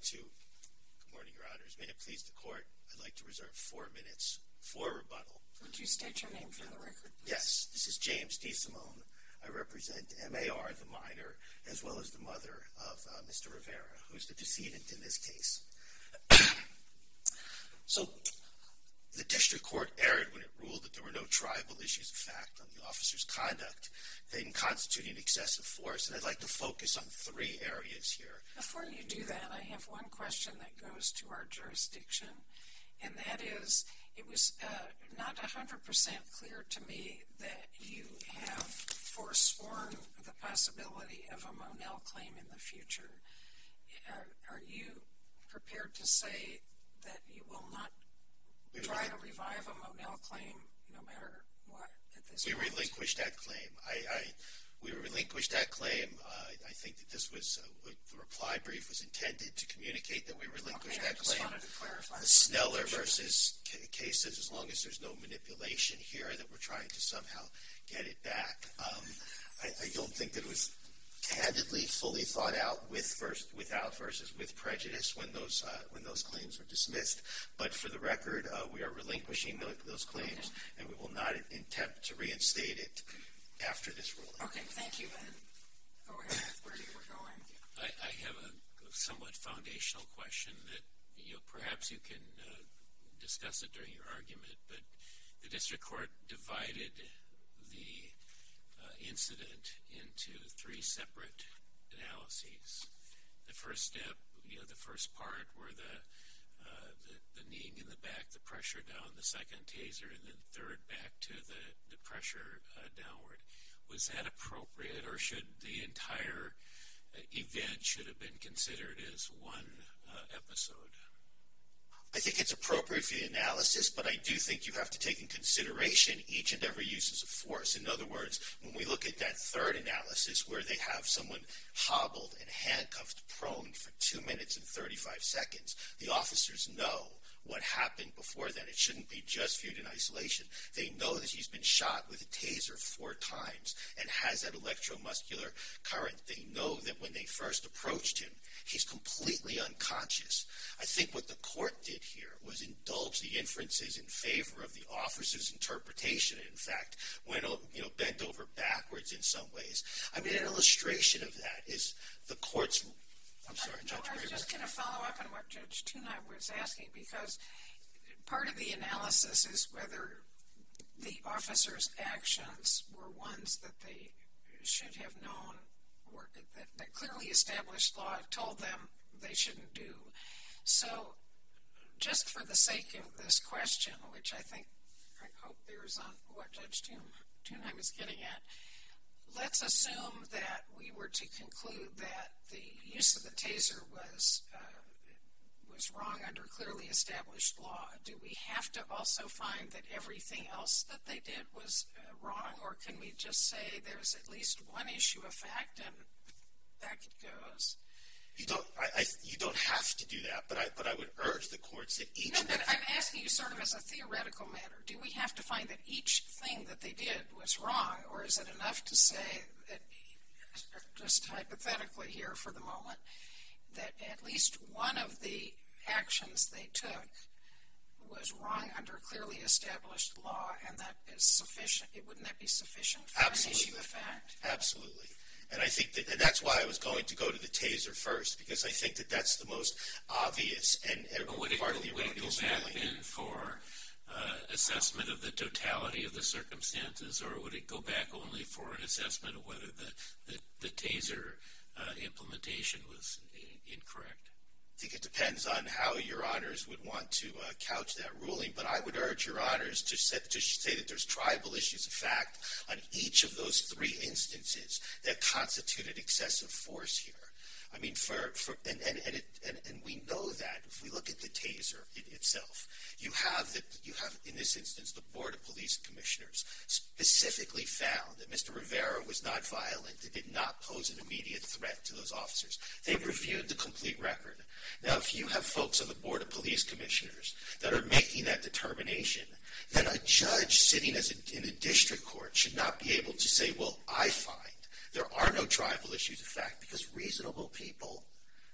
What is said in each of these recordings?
Good morning, Your Honors. May it please the Court, I'd like to reserve 4 minutes for rebuttal. Would you state your name for the record, please? Yes, this is James D. Simone. I represent MAR, the minor, as well as the mother of Mr. Rivera, who's the decedent in this case. So, the district court erred when it ruled that there were no tribal issues of fact on the officer's conduct in constituting excessive force, and I'd like to focus on 3 areas here. Before you do that, I have one question that goes to our jurisdiction, and that is, it was not 100% clear to me that you have forsworn the possibility of a Monell claim in the future. Are you prepared to say that you will not try to revive a Monell claim no matter what at this point? We relinquished that claim. We relinquished that claim. I think that this was, the reply brief was intended to communicate that we relinquished that claim. I just wanted to clarify. The Sneller versus cases, as long as there's no manipulation here, that we're trying to somehow get it back. I don't think that it was candidly fully thought out without versus with prejudice when those claims were dismissed. But for the record, we are relinquishing those claims, and we will not attempt to reinstate it after this ruling. Okay, thank you. And go ahead with where you were going. I have a somewhat foundational question that perhaps you can discuss it during your argument, but the district court divided the incident into 3 separate analyses. The first step, the first part were the kneeing in the back, the pressure down, the second taser, and then third back to the pressure downward. Was that appropriate, or should the entire event should have been considered as one episode? I think it's appropriate for the analysis, but I do think you have to take in consideration each and every use of force. In other words, when we look at that third analysis where they have someone hobbled and handcuffed prone for 2 minutes and 35 seconds, the officers know what happened before then. It shouldn't be just viewed in isolation. They know that he's been shot with a taser 4 times and has that electromuscular current. They know that when they first approached him, he's completely unconscious. I think what the court did here was indulge the inferences in favor of the officer's interpretation. In fact, went bent over backwards in some ways. I mean, an illustration of that is the court's. I'm sorry, Judge. I was just going to follow up on what Judge Tunheim was asking, because part of the analysis is whether the officer's actions were ones that they should have known, or that clearly established law told them they shouldn't do. So, just for the sake of this question, which I hope bears on what Judge Tunheim is getting at, let's assume that we were to conclude that the use of the taser was wrong under clearly established law. Do we have to also find that everything else that they did was wrong, or can we just say there's at least one issue of fact and back it goes? You don't have to do that, but I would urge the courts that each. No, but I'm asking you sort of as a theoretical matter. Do we have to find that each thing that they did was wrong, or is it enough to say that, just hypothetically here for the moment, that at least one of the actions they took was wrong under clearly established law, and that is sufficient? Wouldn't that be sufficient for an issue of fact? Absolutely. And I think that's why I was going to go to the taser first, because I think that that's the most obvious and part of the erroneous ruling. Would it go back then for assessment of the totality of the circumstances, or would it go back only for an assessment of whether the taser implementation was incorrect? I think it depends on how Your Honors would want to couch that ruling, but I would urge Your Honors to say that there's tribal issues of fact on each of those 3 instances that constituted excessive force here. I mean, and we know that if we look at the taser itself, you have in this instance the Board of Police Commissioners specifically found that Mr. Rivera was not violent and did not pose an immediate threat to those officers. They reviewed the complete record. Now, if you have folks on the Board of Police Commissioners that are making that determination, then a judge sitting in a district court should not be able to say, well, I find there are no tribal issues of fact, because reasonable people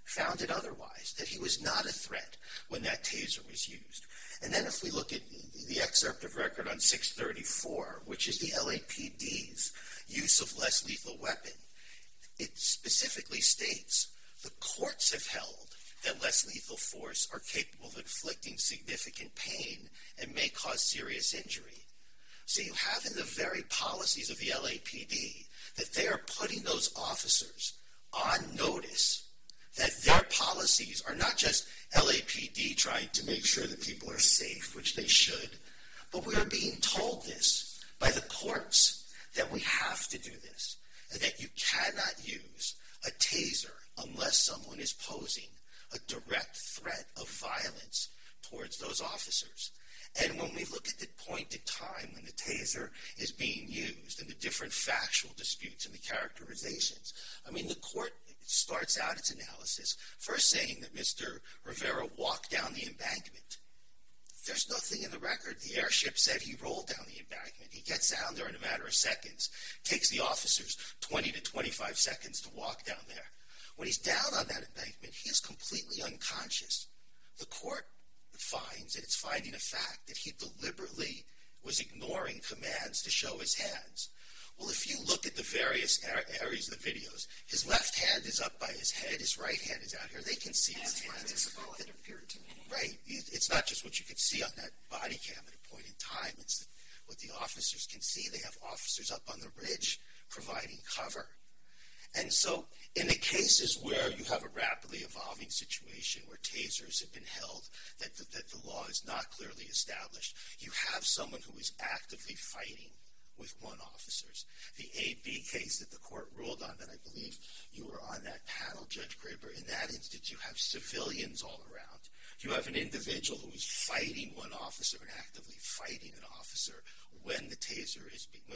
found it otherwise, that he was not a threat when that taser was used. And then if we look at the excerpt of record on 634, which is the LAPD's use of less lethal weapon, it specifically states the courts have held that less lethal force are capable of inflicting significant pain and may cause serious injury. So you have in the very policies of the LAPD that they are putting those officers on notice that their policies are not just LAPD trying to make sure that people are safe, which they should, but we are being told this by the courts that we have to do this, and that you cannot use a taser unless someone is posing a direct threat of violence towards those officers. And when we look at the point in time when the taser is being used and the different factual disputes and the characterizations, I mean, the court starts out its analysis first saying that Mr. Rivera walked down the embankment. There's nothing in the record. The airship said he rolled down the embankment. He gets down there in a matter of seconds. Takes the officers 20 to 25 seconds to walk down there. When he's down on that embankment, he is completely unconscious. The court finds, and it's finding a fact, that he deliberately was ignoring commands to show his hands. Well, if you look at the various areas of the videos, his left hand is up by his head, his right hand is out here. They can see his hands. That's what it appeared to me. Right. It's not just what you can see on that body cam at a point in time. It's what the officers can see. They have officers up on the ridge providing cover. And so in the cases where you have a rapidly evolving situation where tasers have been held, that the law is not clearly established, you have someone who is actively fighting with one officers. The AB case that the court ruled on, that I believe you were on that panel, Judge Graber, in that instance you have civilians all around. You have an individual who is fighting one officer and actively fighting an officer when the taser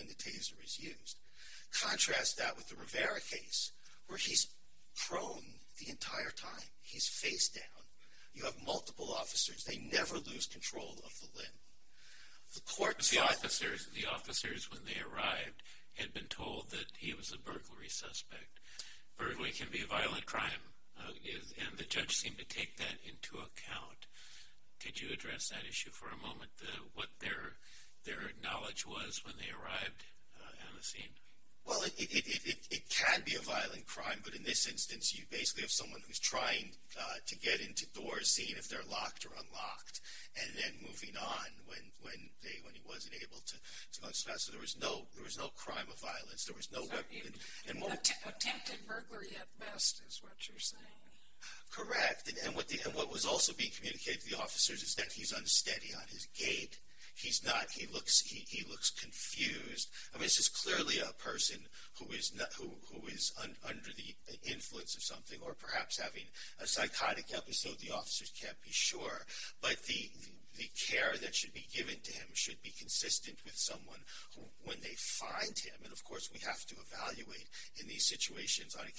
is used. Contrast that with the Rivera case, where he's prone the entire time. He's face down. You have multiple officers. They never lose control of the limb. The officers, when they arrived, had been told that he was a burglary suspect. Burglary can be a violent crime, and the judge seemed to take that into account. Could you address that issue for a moment, what their knowledge was when they arrived on the scene? Well, it can be a violent crime, but in this instance, you basically have someone who's trying to get into doors, seeing if they're locked or unlocked, and then moving on when he wasn't able to go into that. So there was no crime of violence. There was no weapon. Attempted burglary at best is what you're saying. Correct. And what was also being communicated to the officers is that he's unsteady on his gait. He's not. He looks confused. I mean, this is clearly a person who is under the influence of something, or perhaps having a psychotic episode. The officers can't be sure, but the care that should be given to him should be consistent with someone who, when they find him, and of course we have to evaluate in these situations on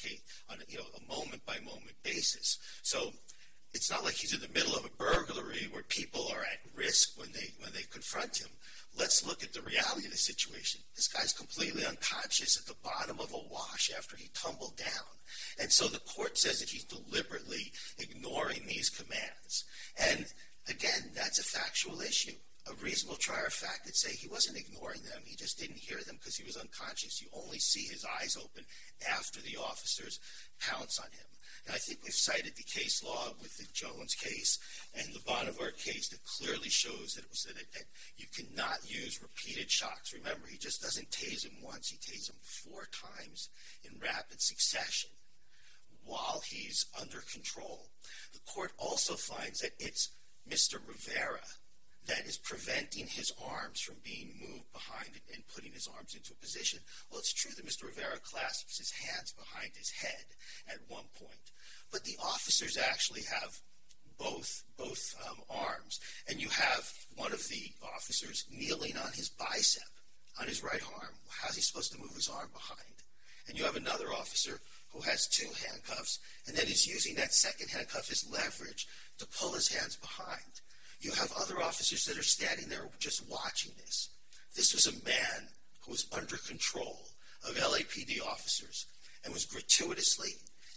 a moment by moment basis. So it's not like he's in the middle of a burglary where people are at risk when they confront him. Let's look at the reality of the situation. This guy's completely unconscious at the bottom of a wash after he tumbled down. And so the court says that he's deliberately ignoring these commands. And again, that's a factual issue. A reasonable trier of fact would say he wasn't ignoring them. He just didn't hear them because he was unconscious. You only see his eyes open after the officers pounce on him. And I think we've cited the case law with the Jones case and the Bonavert case that clearly shows that that you cannot use repeated shocks. Remember, he just doesn't tase him once. He tases him 4 times in rapid succession while he's under control. The court also finds that it's Mr. Rivera that is preventing his arms from being moved behind it and putting his arms into a position. Well, it's true that Mr. Rivera clasps his hands behind his head at one point, but the officers actually have both arms, and you have one of the officers kneeling on his bicep, on his right arm. How's he supposed to move his arm behind? And you have another officer who has 2 handcuffs, and then is using that second handcuff as leverage to pull his hands behind. You have other officers that are standing there just watching this. This was a man who was under control of LAPD officers and was gratuitously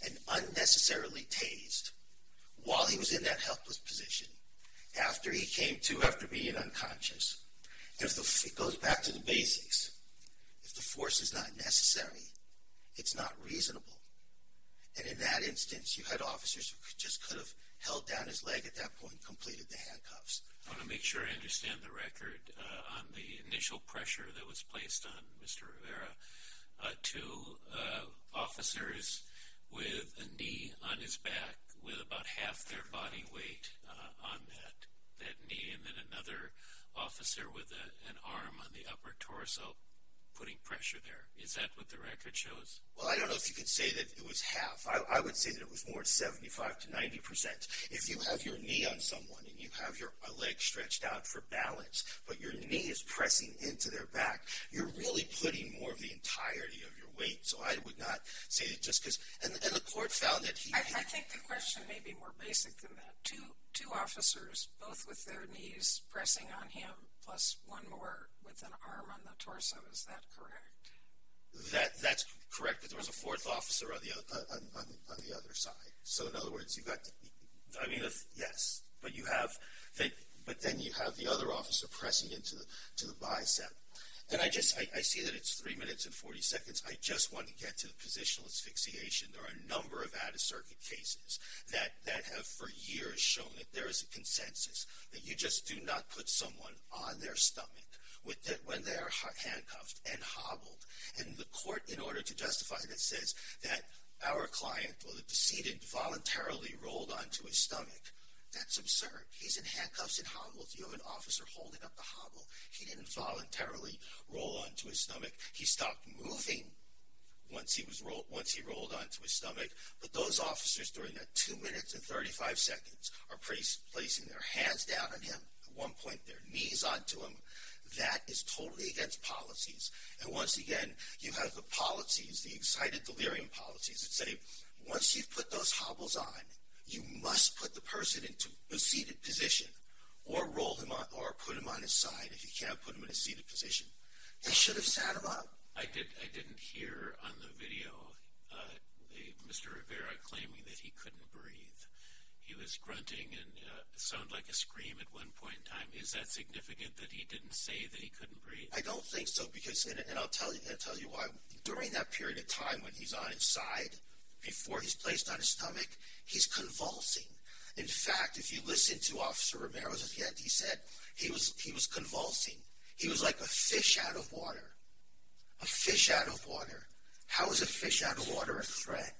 and unnecessarily tased while he was in that helpless position, after he came to after being unconscious, it goes back to the basics. If the force is not necessary, it's not reasonable. And in that instance, you had officers who just could have held down his leg at that point, completed the handcuffs. I want to make sure I understand the record on the initial pressure that was placed on Mr. Rivera. Two officers with a knee on his back with about half their body weight on that knee, and then another officer with an arm on the upper torso putting pressure there. Is that what the record shows? Well, I don't know if you could say that it was half. I would say that it was more 75 to 90%. If you have your knee on someone and you have your leg stretched out for balance, but your knee is pressing into their back, you're really putting more of the entirety of your weight. So I would not say that just because, and the court found that I think the question may be more basic than that. Two officers, both with their knees pressing on him, plus one more with an arm on the torso. Is that correct? That's correct, but there was a fourth officer on the other side. So in other words, you got, yes, but but then you have the other officer pressing into the bicep. And I see that it's 3 minutes and 40 seconds. I just want to get to the positional asphyxiation. There are a number of out-of-circuit cases that have for years shown that there is a consensus that you just do not put someone on their stomach when they are handcuffed and hobbled. And the court, in order to justify that, says that our client, or the decedent, voluntarily rolled onto his stomach. That's absurd. He's in handcuffs and hobbles. You have an officer holding up the hobble. He didn't voluntarily roll onto his stomach. He stopped moving once he rolled onto his stomach. But those officers, during that 2 minutes and 35 seconds, are placing their hands down on him. At one point, their knees onto him. That is totally against policies. And once again, you have the policies, the excited delirium policies, that say once you've put those hobbles on, you must put the person into a seated position, or roll him on, or put him on his side if you can't put him in a seated position. They should have sat him up. I didn't hear on the video Mr. Rivera claiming that he couldn't breathe. He was grunting and sounded like a scream at one point in time. Is that significant that he didn't say that he couldn't breathe? I don't think so, because, and I'll tell you why. During that period of time when he's on his side, before he's placed on his stomach, he's convulsing. In fact, if you listen to Officer Romero's at the end, he said he was convulsing. He was like a fish out of water. A fish out of water. How is a fish out of water a threat?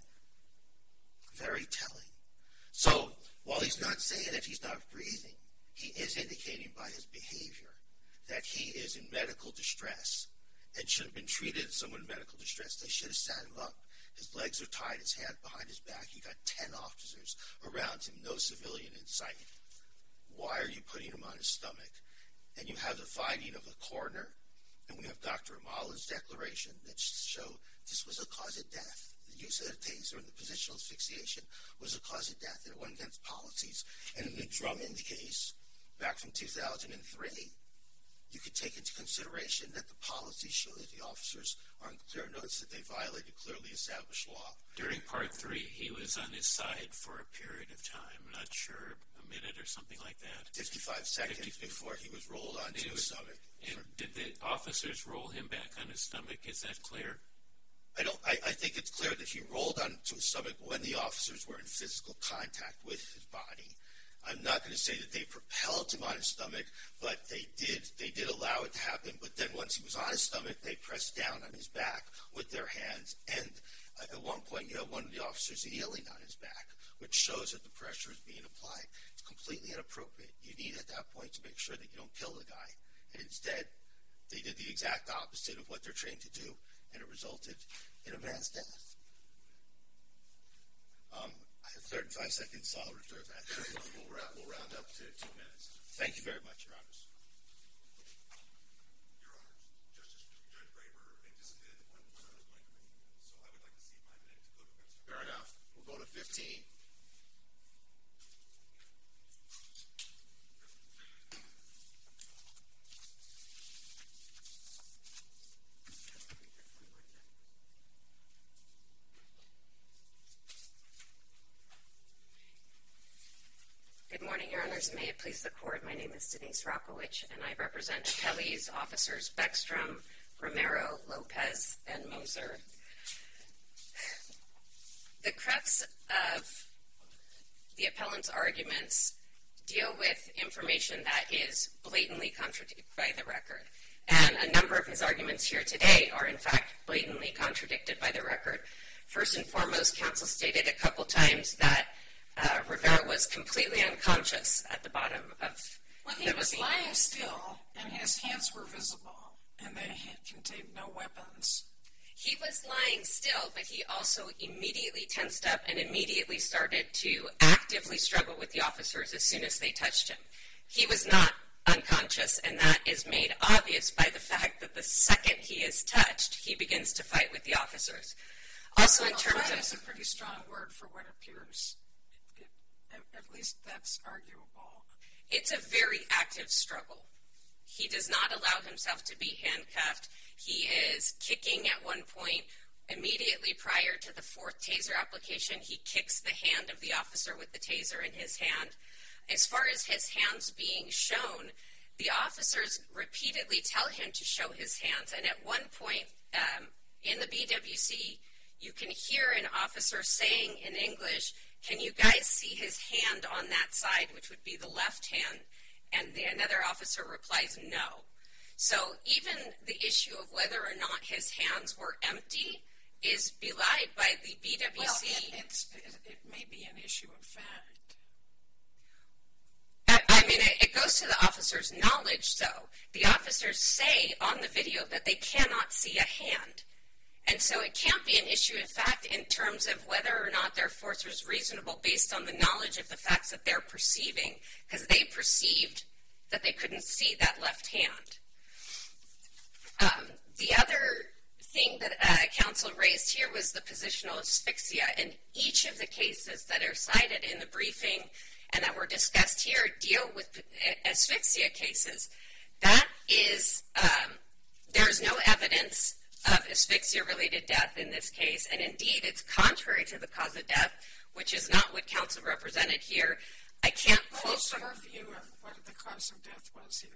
Very telling. So, while he's not saying that he's not breathing, he is indicating by his behavior that he is in medical distress and should have been treated as someone in medical distress. They should have sat him up. His legs are tied, his hands behind his back. You got 10 officers around him, no civilian in sight. Why are you putting him on his stomach? And you have the finding of the coroner, and we have Dr. Amala's declaration that show this was a cause of death. The use of the taser and the positional asphyxiation was a cause of death, and it went against policies. And in the Drummond case, back from 2003, you could take into consideration that the policies show that the officers are in clear notice that they violated clearly established law. During part 3, he was on his side for a period of time, not sure, a minute or something like that. 55 seconds before he was rolled onto his stomach. And did the officers roll him back on his stomach? Is that clear? I think it's clear that he rolled onto his stomach when the officers were in physical contact with his body. I'm not going to say that they propelled him on his stomach, but they did allow it to happen. But then once he was on his stomach, they pressed down on his back with their hands. And at one point, you have one of the officers kneeling on his back, which shows that the pressure is being applied. It's completely inappropriate. You need at that point to make sure that you don't kill the guy. And instead, they did the exact opposite of what they're trained to do, and it resulted in a man's death. I have 35 seconds, so I'll reserve that. We'll round up to 2 minutes. Thank you very much, Your Honors. Your Honors, Judge Graber anticipated the point when I was going to make, so I would like to see my minute to go to Mr. Fair enough. We'll go to 15. Honors, may it please the Court, my name is Denise Rockowicz, and I represent appellees, officers Beckstrom, Romero, Lopez, and Moser. The crux of the appellant's arguments deal with information that is blatantly contradicted by the record. And a number of his arguments here today are, in fact, blatantly contradicted by the record. First and foremost, counsel stated a couple times that Rivera was completely unconscious at the bottom of he was lying still, and his hands were visible, and they contained no weapons. He was lying still, but he also immediately tensed up and immediately started to actively struggle with the officers as soon as they touched him. He was not unconscious, and that is made obvious by the fact that the second he is touched, he begins to fight with the officers. Also, in terms of... That's a pretty strong word for what appears. At least that's arguable. It's a very active struggle. He does not allow himself to be handcuffed. He is kicking at one point. Immediately prior to the fourth taser application, he kicks the hand of the officer with the taser in his hand. As far as his hands being shown, the officers repeatedly tell him to show his hands. And at one point in the BWC, you can hear an officer saying in English, "Can you guys see his hand on that side," which would be the left hand? And another officer replies, "No." So even the issue of whether or not his hands were empty is belied by the BWC. Well, it may be an issue of fact. I mean, it goes to the officer's knowledge, though. The officers say on the video that they cannot see a hand. And so it can't be an issue of fact in terms of whether or not their force was reasonable based on the knowledge of the facts that they're perceiving, because they perceived that they couldn't see that left hand. The other thing that counsel raised here was the positional asphyxia. And each of the cases that are cited in the briefing and that were discussed here deal with asphyxia cases. That is, there's no evidence of asphyxia-related death in this case, and indeed it's contrary to the cause of death, which is not what counsel represented here. I can't quote from your view of what the cause of death was here.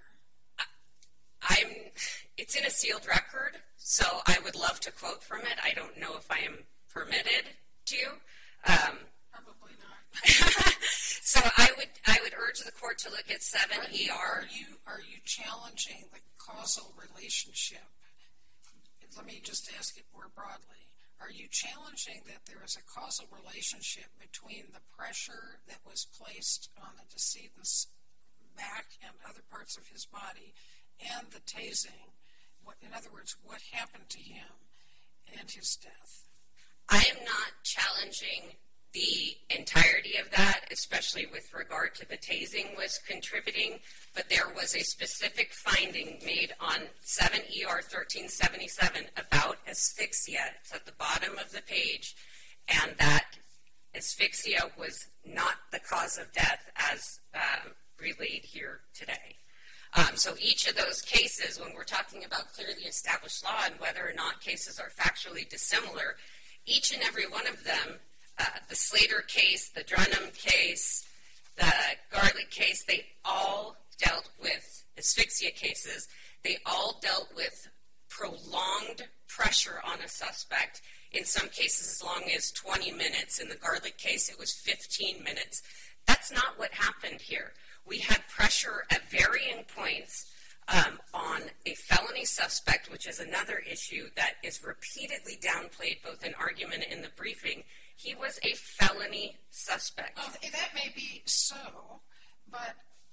It's in a sealed record, so I would love to quote from it. I don't know if I am permitted to. Probably not. So I would urge the court to look at 7 ER. Are you challenging the causal relationship? Let me just ask it more broadly. Are you challenging that there is a causal relationship between the pressure that was placed on the decedent's back and other parts of his body and the tasing? In other words, what happened to him and his death? I am not challenging the entirety of that, especially with regard to the tasing was contributing, but there was a specific finding made on 7 ER 1377 about asphyxia. It's at the bottom of the page, and that asphyxia was not the cause of death as relayed here today. So each of those cases, when we're talking about clearly established law and whether or not cases are factually dissimilar, each and every one of them, the Slater case, the Drunham case, the Garlick case, they all dealt with asphyxia cases. They all dealt with prolonged pressure on a suspect, in some cases as long as 20 minutes. In the Garlick case, it was 15 minutes. That's not what happened here. We had pressure at varying points on a felony suspect, which is another issue that is repeatedly downplayed both in argument and in the briefing. He was a felony suspect. Well, that may be so, but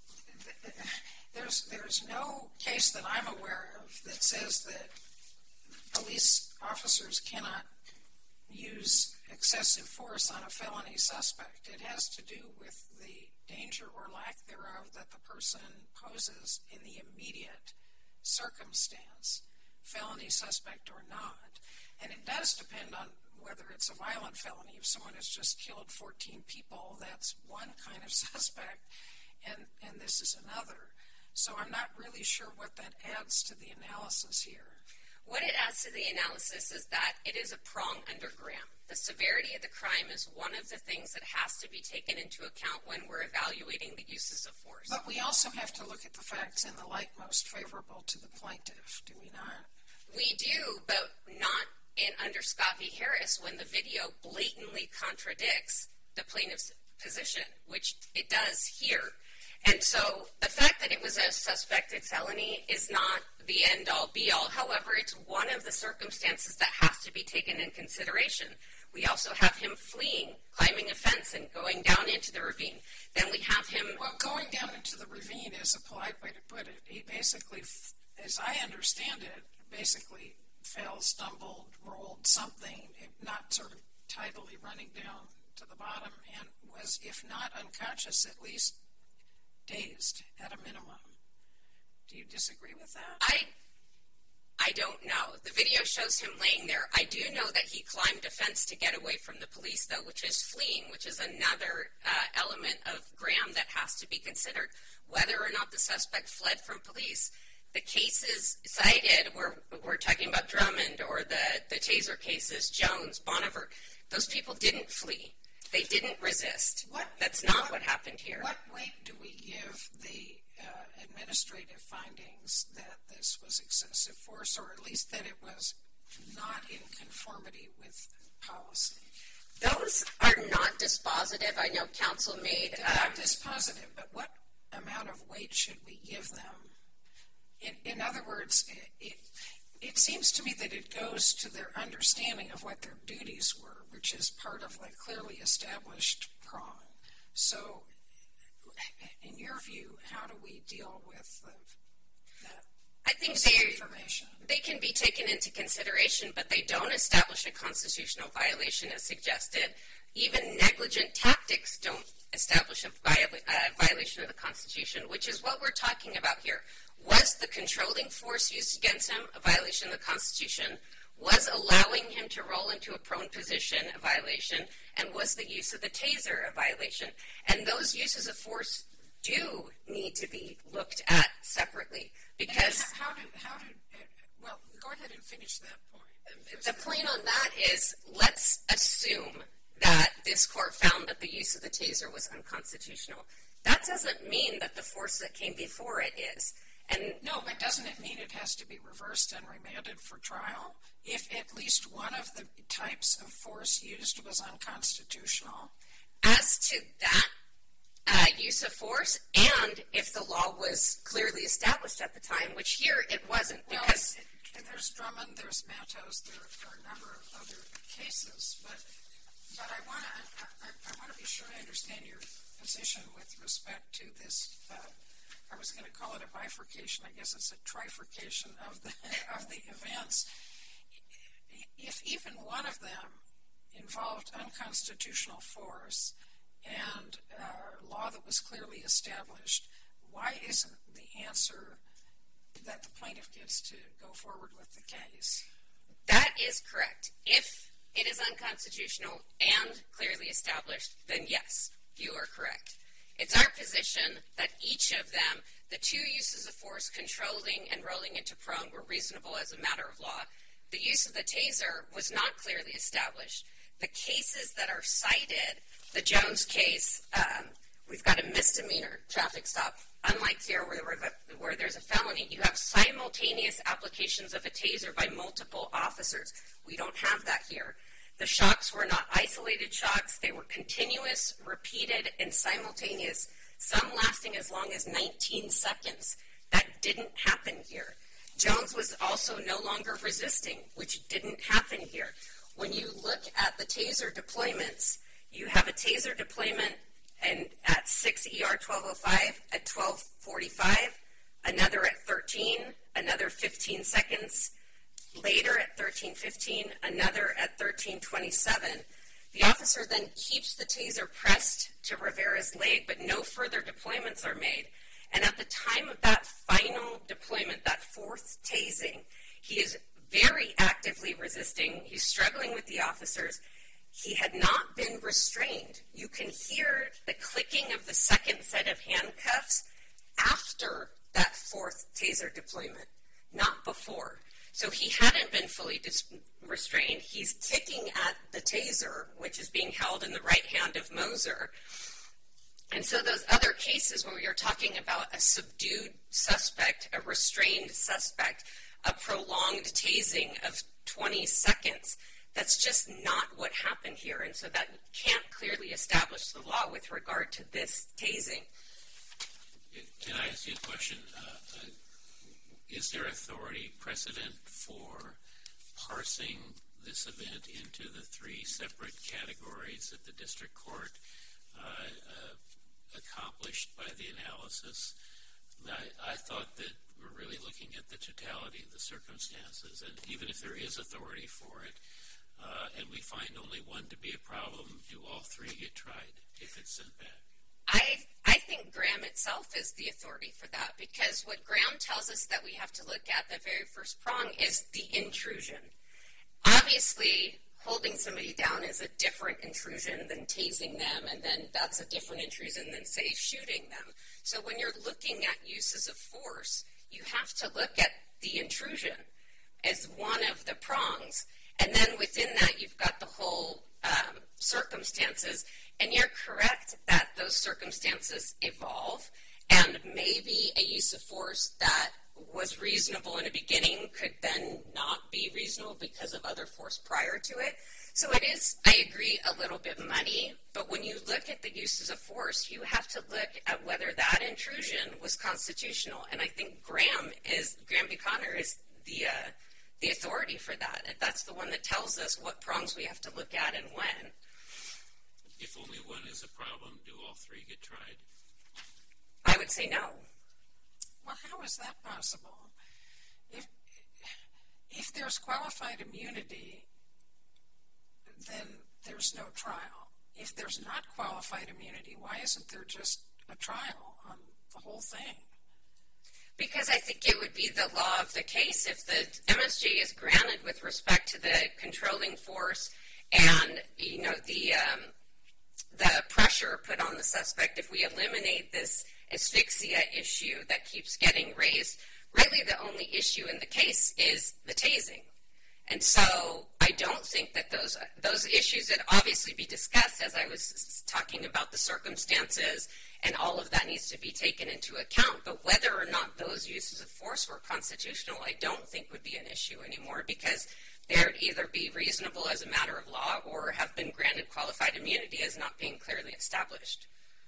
there's no case that I'm aware of that says that police officers cannot use excessive force on a felony suspect. It has to do with the danger or lack thereof that the person poses in the immediate circumstance, felony suspect or not. And it does depend on whether it's a violent felony. If someone has just killed 14 people, that's one kind of suspect, and this is another. So I'm not really sure what that adds to the analysis here. What it adds to the analysis is that it is a prong under Graham. The severity of the crime is one of the things that has to be taken into account when we're evaluating the uses of force. But we also have to look at the facts in the light most favorable to the plaintiff, do we not? We do, but not under Scott v. Harris when the video blatantly contradicts the plaintiff's position, which it does here. And so the fact that it was a suspected felony is not the end-all, be-all. However, it's one of the circumstances that has to be taken in consideration. We also have him fleeing, climbing a fence, and going down into the ravine. Then we have him... Well, going down into the ravine is a polite way to put it. He basically, as I understand it, basically fell, stumbled, rolled something, not sort of tidily running down to the bottom, and was, if not unconscious, at least dazed at a minimum. Do you disagree with that? I don't know. The video shows him laying there. I do know that he climbed a fence to get away from the police, though, which is fleeing, which is another element of Graham that has to be considered. Whether or not the suspect fled from police. The cases cited, we're talking about Drummond or the Taser cases, Jones, Boniver, those people didn't flee. They didn't resist. That's not what happened here. What weight do we give the administrative findings that this was excessive force, or at least that it was not in conformity with policy? Those are not dispositive. I know counsel made... They're not dispositive, but what amount of weight should we give them? In other words, it seems to me that it goes to their understanding of what their duties were, which is part of the clearly established prong. So, in your view, how do we deal with I think information? They can be taken into consideration, but they don't establish a constitutional violation as suggested. Even negligent tactics don't establish a violation of the Constitution, which is what we're talking about here. Was the controlling force used against him a violation of the Constitution? Was allowing him to roll into a prone position a violation? And was the use of the taser a violation? And those uses of force do need to be looked at separately. Because well, go ahead and finish that point. The point on that is, let's assume that this court found that the use of the taser was unconstitutional. That doesn't mean that the force that came before it is. And no, but doesn't it mean it has to be reversed and remanded for trial if at least one of the types of force used was unconstitutional? As to that use of force, and if the law was clearly established at the time, which here it wasn't, because there's Drummond, there's Matos, there are a number of other cases, but I want to be sure I understand your position with respect to this. I was going to call it a bifurcation. I guess it's a trifurcation of the events. If even one of them involved unconstitutional force and law that was clearly established, why isn't the answer that the plaintiff gets to go forward with the case? That is correct. If it is unconstitutional and clearly established, then yes, you are correct. It's our position that each of them, the two uses of force, controlling and rolling into prone, were reasonable as a matter of law. The use of the taser was not clearly established. The cases that are cited, the Jones case, we've got a misdemeanor traffic stop. Unlike here where there's a felony, you have simultaneous applications of a taser by multiple officers. We don't have that here. The shocks were not isolated shocks. They were continuous, repeated, and simultaneous, some lasting as long as 19 seconds. That didn't happen here. Jones was also no longer resisting, which didn't happen here. When you look at the taser deployments, you have a taser deployment at 6 ER 1205 at 1245, another at 13, another 15 seconds. Later at 13:15, another at 13:27. The officer then keeps the taser pressed to Rivera's leg, but no further deployments are made. And at the time of that final deployment, that fourth tasing, he is very actively resisting. He's struggling with the officers. He had not been restrained. You can hear the clicking of the second set of handcuffs after that fourth taser deployment, not before. So he hadn't been fully restrained. He's kicking at the taser, which is being held in the right hand of Moser. And so those other cases where you're talking about a subdued suspect, a restrained suspect, a prolonged tasing of 20 seconds, that's just not what happened here. And so that can't clearly establish the law with regard to this tasing. Can I ask you a question? Is there authority precedent for parsing this event into the three separate categories that the district court accomplished by the analysis? I thought that we're really looking at the totality of the circumstances, and even if there is authority for it, and we find only one to be a problem, do all three get tried if it's sent back? I think Graham itself is the authority for that, because what Graham tells us that we have to look at, the very first prong, is the intrusion. Obviously, holding somebody down is a different intrusion than tasing them, and then that's a different intrusion than, say, shooting them. So when you're looking at uses of force, you have to look at the intrusion as one of the prongs. And then within that, you've got the whole circumstances. And you're correct that those circumstances evolve, and maybe a use of force that was reasonable in the beginning could then not be reasonable because of other force prior to it. So it is, I agree, a little bit muddy, but when you look at the uses of force, you have to look at whether that intrusion was constitutional. And I think Graham Buchanan is the authority for that. That's the one that tells us what prongs we have to look at and when. If only one is a problem, do all three get tried? I would say no. Well, how is that possible? If there's qualified immunity, then there's no trial. If there's not qualified immunity, why isn't there just a trial on the whole thing? Because I think it would be the law of the case. If the MSJ is granted with respect to the controlling force and, the pressure put on the suspect, if we eliminate this asphyxia issue that keeps getting raised, really the only issue in the case is the tasing. And so I don't think that those issues would obviously be discussed, as I was talking about the circumstances, and all of that needs to be taken into account. But whether or not those uses of force were constitutional, I don't think would be an issue anymore, because they'd either be reasonable as a matter of law or have been granted qualified immunity as not being clearly established.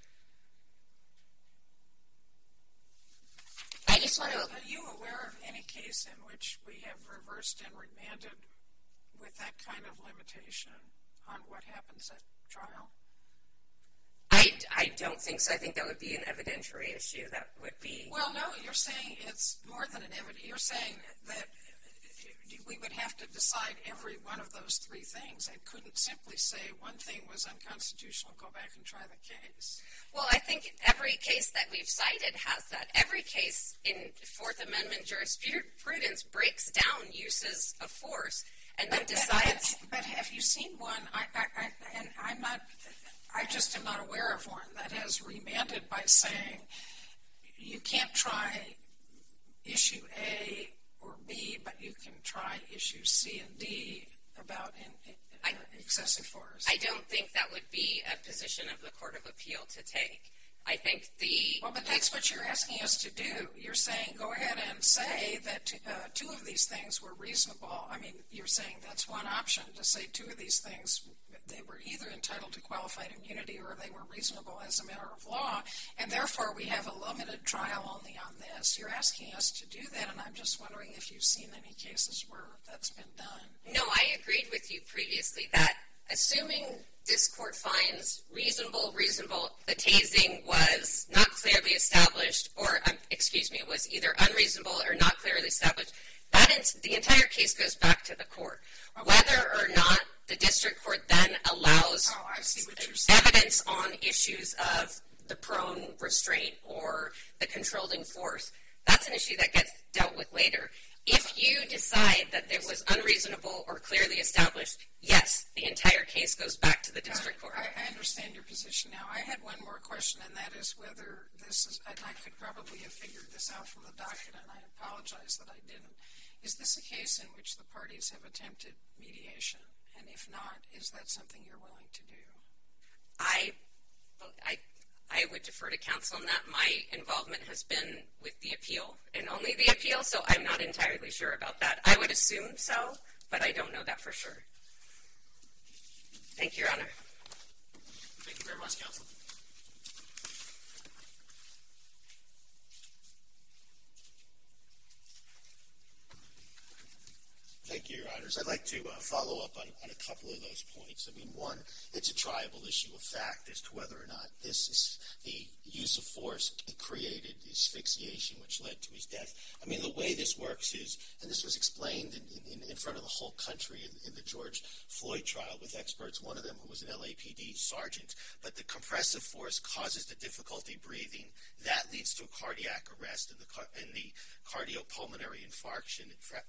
I just want to... Are you aware of any case in which we have reversed and remanded with that kind of limitation on what happens at trial? I don't think so. I think that would be an evidentiary issue. That would be... Well, no, you're saying it's more than an evidence. You're saying that we would have to decide every one of those three things. I couldn't simply say one thing was unconstitutional, go back and try the case. Well, I think every case that we've cited has that. Every case in Fourth Amendment jurisprudence breaks down uses of force and then decides... But have you seen one, I just am not aware of one that has remanded by saying you can't try issue A or B, but you can try issue C and D about excessive force. I don't think that would be a position of the Court of Appeal to take. I think Well, but that's what you're asking us to do. You're saying go ahead and say that two of these things were reasonable. I mean, you're saying that's one option, to say two of these things, they were either entitled to qualified immunity or they were reasonable as a matter of law, and therefore we have a limited trial only on this. You're asking us to do that, and I'm just wondering if you've seen any cases where that's been done. No, I agreed with you previously that assuming this court finds reasonable, the tasing was not clearly established, or, it was either unreasonable or not clearly established, the entire case goes back to the court. Okay. Whether or not the district court then allows evidence on issues of the prone restraint or the controlling force, that's an issue that gets dealt with later. If you decide that there was unreasonable or clearly established, yes, the entire case goes back to the district court. I understand your position now. I had one more question, and that is whether this is, and I could probably have figured this out from the docket, and I apologize that I didn't. Is this a case in which the parties have attempted mediation? And if not, is that something you're willing to do? I would defer to counsel on that. My involvement has been with the appeal and only the appeal, so I'm not entirely sure about that. I would assume so, but I don't know that for sure. Thank you, Your Honor. Thank you very much, counsel. Thank you, Your Honors. I'd like to follow up on a couple of those points. I mean, one, it's a triable issue of fact as to whether or not this is the use of force created asphyxiation, which led to his death. I mean, the way this works is, and this was explained in front of the whole country in the George Floyd trial with experts, one of them who was an LAPD sergeant, but the compressive force causes the difficulty breathing. That leads to a cardiac arrest and the cardiopulmonary infarction,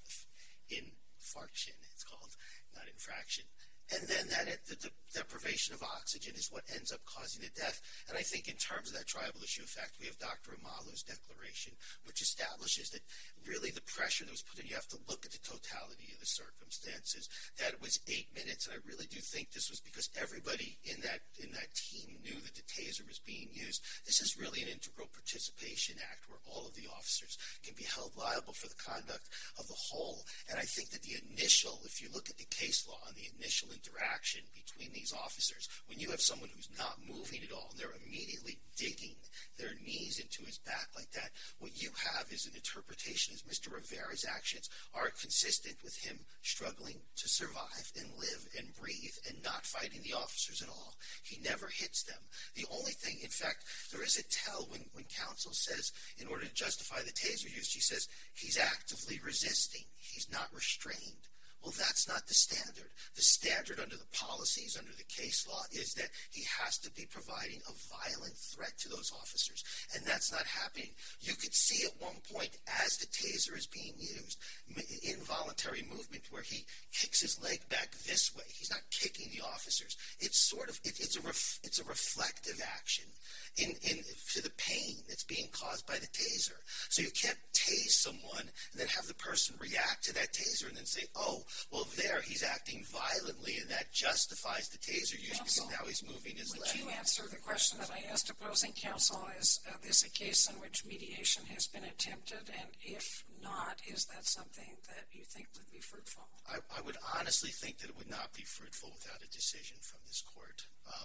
it's called, not infraction. And then the deprivation of oxygen is what ends up causing the death. And I think in terms of that tribal issue of fact, we have Dr. Amalu's declaration, which establishes that really the pressure that was put in, you have to look at the totality of the circumstances, that it was 8 minutes. And I really do think this was because everybody in that team knew that the taser was being used. This is really an integral participation act where all of the officers can be held liable for the conduct of the whole. And I think that the initial, if you look at the case law on the initial interaction between these officers, when you have someone who's not moving at all and they're immediately digging their knees into his back like that, what you have is an interpretation as Mr. Rivera's actions are consistent with him struggling to survive and live and breathe and not fighting the officers at all. He never hits them. The only thing, in fact, there is a tell when counsel says, in order to justify the taser use, she says he's actively resisting. He's not restrained. Well, that's not the standard. The standard under the policies, under the case law, is that he has to be providing a violent threat to those officers. And that's not happening. You could see at one point, as the taser is being used, involuntary movement where he kicks his leg back this way. He's not kicking the officers. It's a reflective action to the pain that's being caused by the taser. So you can't tase someone and then have the person react to that taser and then say, oh, well, there, he's acting violently, and that justifies the taser use because now he's moving his leg. Would you answer the question that I asked opposing counsel? Is this a case in which mediation has been attempted? And if not, is that something that you think would be fruitful? I would honestly think that it would not be fruitful without a decision from this court.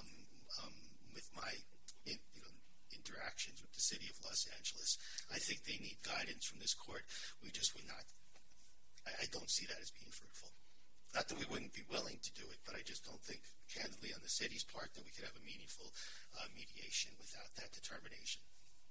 With my interactions with the city of Los Angeles, I think they need guidance from this court. We just would not. I don't see that as being fruitful. Not that we wouldn't be willing to do it, but I just don't think, candidly, on the city's part, that we could have a meaningful mediation without that determination.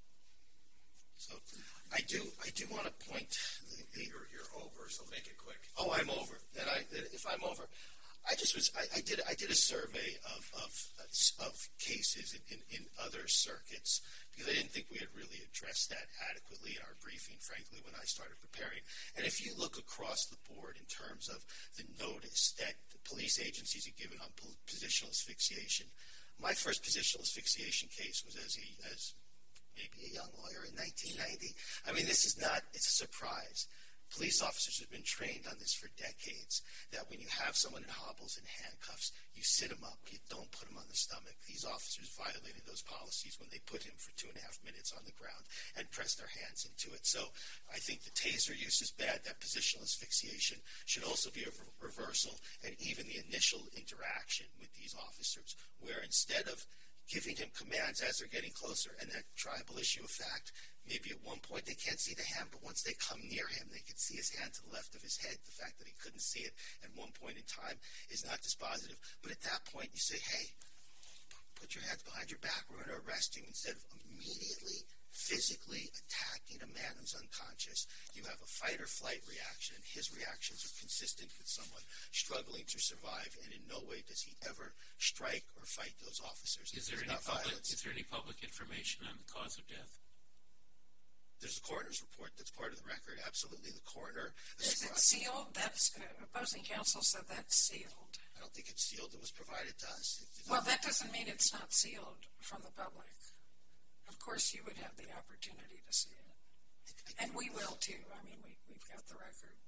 So I do want to point. You're over, so make it quick. Oh, I'm over. If I'm over, I did a survey of cases in other circuits because I didn't think we had really addressed that adequately in our briefing, frankly, when I started preparing. And if you look across the board in terms of the notice that the police agencies have given on positional asphyxiation, my first positional asphyxiation case was as maybe a young lawyer in 1990. I mean, it's a surprise. Police officers have been trained on this for decades, that when you have someone in hobbles and handcuffs, you sit him up, you don't put him on the stomach. These officers violated those policies when they put him for 2.5 minutes on the ground and pressed their hands into it. So I think the taser use is bad. That positional asphyxiation should also be a reversal, and even the initial interaction with these officers, where instead of giving him commands as they're getting closer, and that tribal issue of fact, maybe at one point they can't see the hand, but once they come near him, they can see his hand to the left of his head. The fact that he couldn't see it at one point in time is not dispositive. But at that point, you say, hey, put your hands behind your back. We're going to arrest you. Instead of immediately physically attacking a man who's unconscious, you have a fight or flight reaction, and his reactions are consistent with someone struggling to survive, and in no way does he ever strike or fight those officers. Is there any public information on the cause of death? There's a coroner's report that's part of the record. Absolutely, the coroner. Is it sealed? That's opposing counsel said that's sealed. I don't think it's sealed. It was provided to us. Well, that doesn't mean it's not sealed from the public. Of course, you would have the opportunity to see it, and we will too. I mean, we've got the record.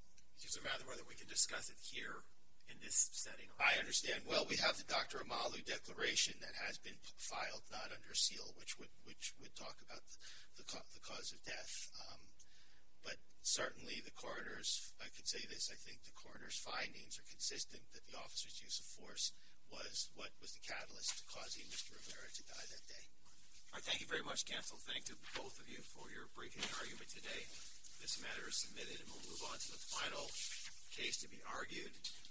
It's just a matter whether we can discuss it here in this setting. I understand. Well, we have the Dr. Amalu declaration that has been filed, not under seal, which would talk about the cause of death. But certainly the coroner's, I could say this, I think the coroner's findings are consistent that the officer's use of force was what was the catalyst causing Mr. Rivera to die that day. All right, thank you very much, counsel. Thank you both of you for your briefing and argument today. This matter is submitted, and we'll move on to the final case to be argued.